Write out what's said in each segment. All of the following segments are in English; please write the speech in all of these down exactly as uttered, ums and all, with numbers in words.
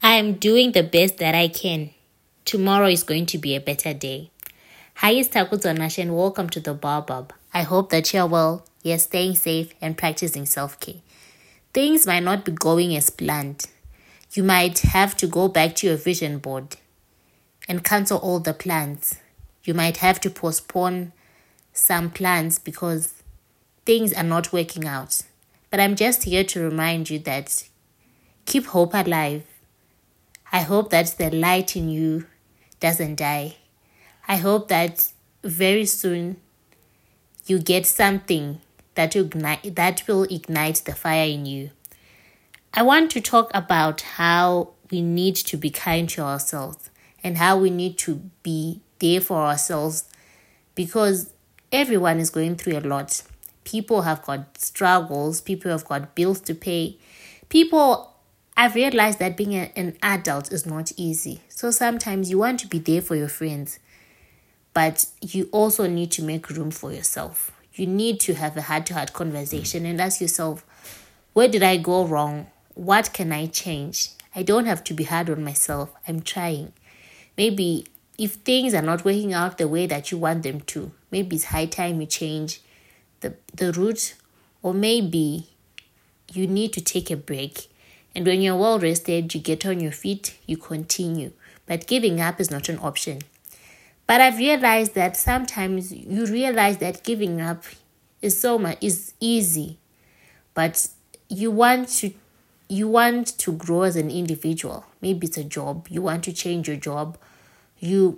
I am doing the best that I can. Tomorrow is going to be a better day. Hi, it's Takuzo Nash and welcome to the Baobab. I hope that you're well, you're staying safe and practicing self-care. Things might not be going as planned. You might have to go back to your vision board and cancel all the plans. You might have to postpone some plans because things are not working out. But I'm just here to remind you that keep hope alive. I hope that the light in you doesn't die. I hope that very soon you get something that will ignite, that will ignite the fire in you. I want to talk about how we need to be kind to ourselves and how we need to be there for ourselves because everyone is going through a lot. People have got struggles. People have got bills to pay. People, I've realized that being a, an adult is not easy. So sometimes you want to be there for your friends, but you also need to make room for yourself. You need to have a heart-to-heart conversation and ask yourself, where did I go wrong? What can I change? I don't have to be hard on myself. I'm trying. Maybe if things are not working out the way that you want them to, maybe it's high time you change the, the route, or maybe you need to take a break. And when you're well rested, you get on your feet, you continue. But giving up is not an option. But I've realized that sometimes you realize that giving up is so much is easy, but you want to you want to grow as an individual. Maybe it's a job. You want to change your job. You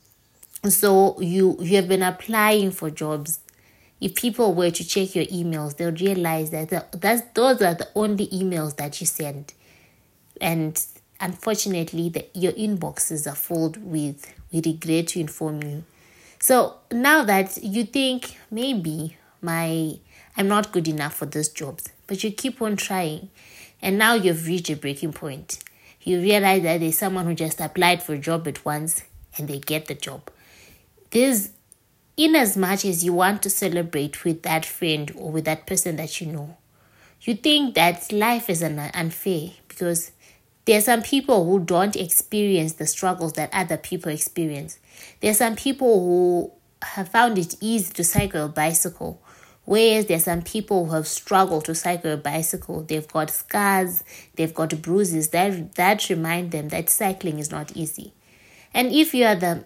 so you you have been applying for jobs. If people were to check your emails, they'll realize that the, that's those are the only emails that you send, and unfortunately, the, your inboxes are filled with, we regret to inform you. So now that you think maybe my I'm not good enough for those jobs, but you keep on trying, and now you've reached a breaking point. You realize that there's someone who just applied for a job at once and they get the job. There's, in as much as you want to celebrate with that friend or with that person that you know, you think that life is unfair because there are some people who don't experience the struggles that other people experience. There are some people who have found it easy to cycle a bicycle, whereas there are some people who have struggled to cycle a bicycle. They've got scars, they've got bruises that that remind them that cycling is not easy. And if you are the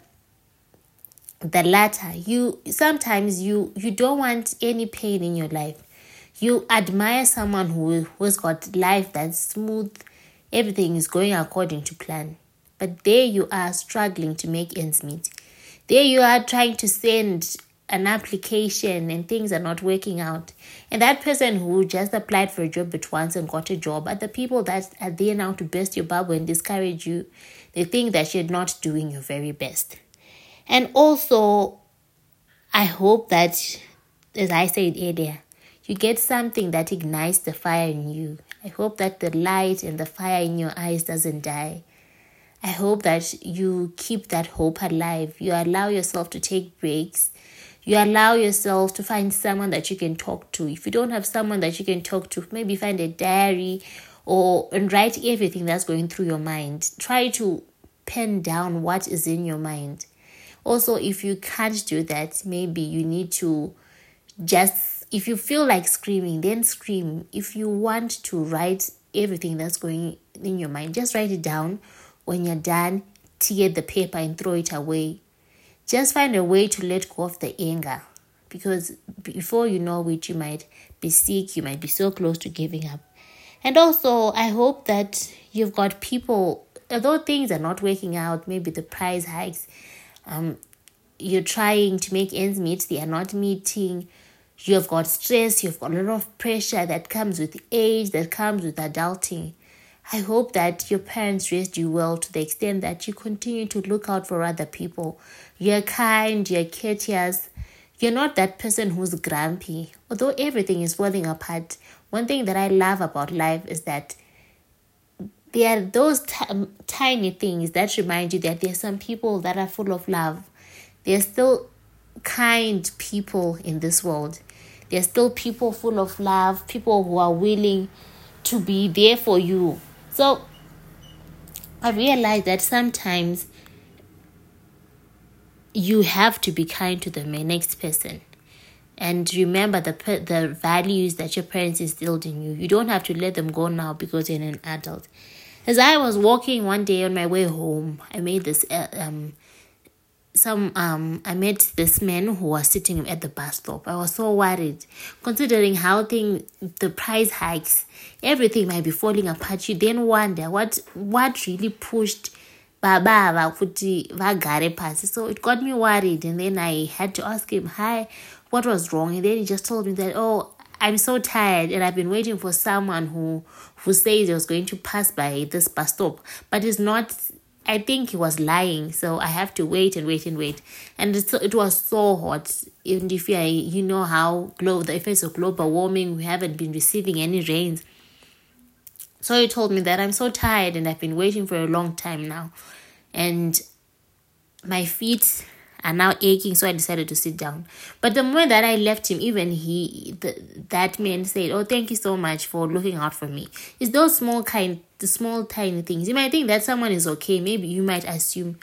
the latter, you sometimes you you don't want any pain in your life. You admire someone who who's got life that's smooth. Everything is going according to plan. But there you are struggling to make ends meet. There you are trying to send an application and things are not working out. And that person who just applied for a job at once and got a job are the people that are there now to burst your bubble and discourage you. They think that you're not doing your very best. And also, I hope that, as I said earlier, you get something that ignites the fire in you. I hope that the light and the fire in your eyes doesn't die. I hope that you keep that hope alive. You allow yourself to take breaks. You allow yourself to find someone that you can talk to. If you don't have someone that you can talk to, maybe find a diary or and write everything that's going through your mind. Try to pen down what is in your mind. Also, if you can't do that, maybe you need to just, if you feel like screaming, then scream. If you want to write everything that's going in your mind, just write it down. When you're done, tear the paper and throw it away. Just find a way to let go of the anger. Because before you know it, you might be sick. You might be so close to giving up. And also, I hope that you've got people, although things are not working out, maybe the price hikes, um, you're trying to make ends meet, they are not meeting. You've got stress, you've got a lot of pressure that comes with age, that comes with adulting. I hope that your parents raised you well to the extent that you continue to look out for other people. You're kind, you're courteous. You're not that person who's grumpy. Although everything is falling apart, one thing that I love about life is that there are those t- tiny things that remind you that there are some people that are full of love. There are still kind people in this world. There are still people full of love, people who are willing to be there for you. So I realized that sometimes you have to be kind to the next person. And remember the the values that your parents instilled in you. You don't have to let them go now because you're an adult. As I was walking one day on my way home, I made this uh, um some um I met this man who was sitting at the bus stop. I was so worried, considering how thing the price hikes, everything might be falling apart. You then wonder what what really pushed Baba vakuti vagare pasi. So it got me worried, and then I had to ask him, "Hi, what was wrong?" And then he just told me that, "Oh, I'm so tired, and I've been waiting for someone who who says he was going to pass by this bus stop, but it's not." I think he was lying, so I have to wait and wait and wait. And it, it was so hot. Even if you, you know how global, the effects of global warming, we haven't been receiving any rains. So he told me that I'm so tired and I've been waiting for a long time now. And my feet are now aching, so I decided to sit down. But the moment that I left him, even he, the, that man said, "Oh, thank you so much for looking out for me." It's those small kind, the small tiny things. You might think that someone is okay. Maybe you might assume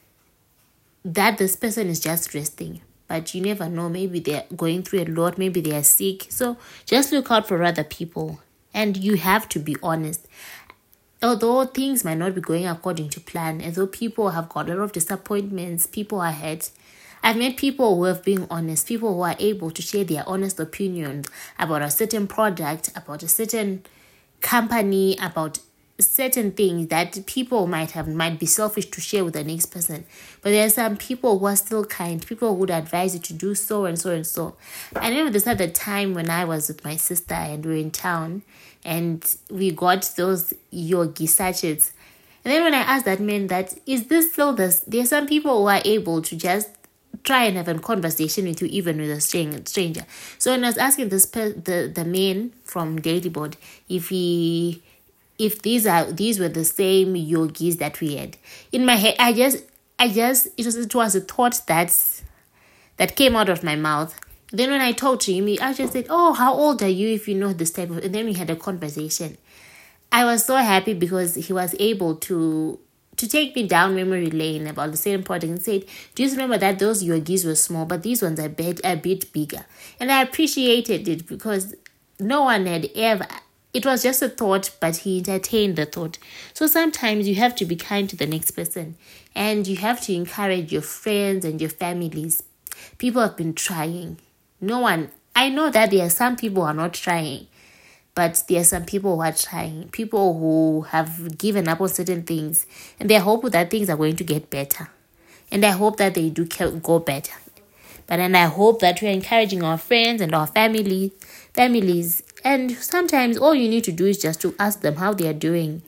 that this person is just resting, but you never know. Maybe they're going through a lot. Maybe they are sick. So just look out for other people, and you have to be honest. Although things might not be going according to plan, although people have got a lot of disappointments, people are hurt, I've met people who have been honest, people who are able to share their honest opinions about a certain product, about a certain company, about certain things that people might have might be selfish to share with the next person. But there are some people who are still kind, people who would advise you to do so and so and so. I remember this at the time when I was with my sister and we were in town, and we got those yogi sachets. And then when I asked that man that, is this still this? There are some people who are able to just try and have a conversation with you, even with a stranger. So when I was asking this per, the the man from Dailyboard if he if these are these were the same yogis that we had, in my head I just I just it was it was a thought that that came out of my mouth. Then when I talked to him, he actually said, "Oh, how old are you if you know this type of..." And then we had a conversation. I was so happy because he was able to to take me down memory lane about the same product and said, "Do you remember that those yogis were small, but these ones are a bit, a bit bigger?" And I appreciated it because no one had ever... It was just a thought, but he entertained the thought. So sometimes you have to be kind to the next person, and you have to encourage your friends and your families. People have been trying. No one... I know that there are some people who are not trying, but there are some people who are trying. People who have given up on certain things, and they hope that things are going to get better. And I hope that they do go better. But and I hope that we're encouraging our friends and our family, families. And sometimes all you need to do is just to ask them how they are doing.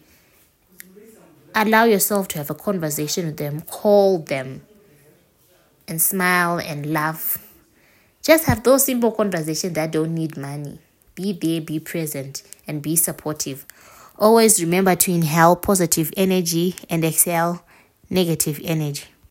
Allow yourself to have a conversation with them. Call them. And smile and laugh. Just have those simple conversations that don't need money. Be there, be present, and be supportive. Always remember to inhale positive energy and exhale negative energy.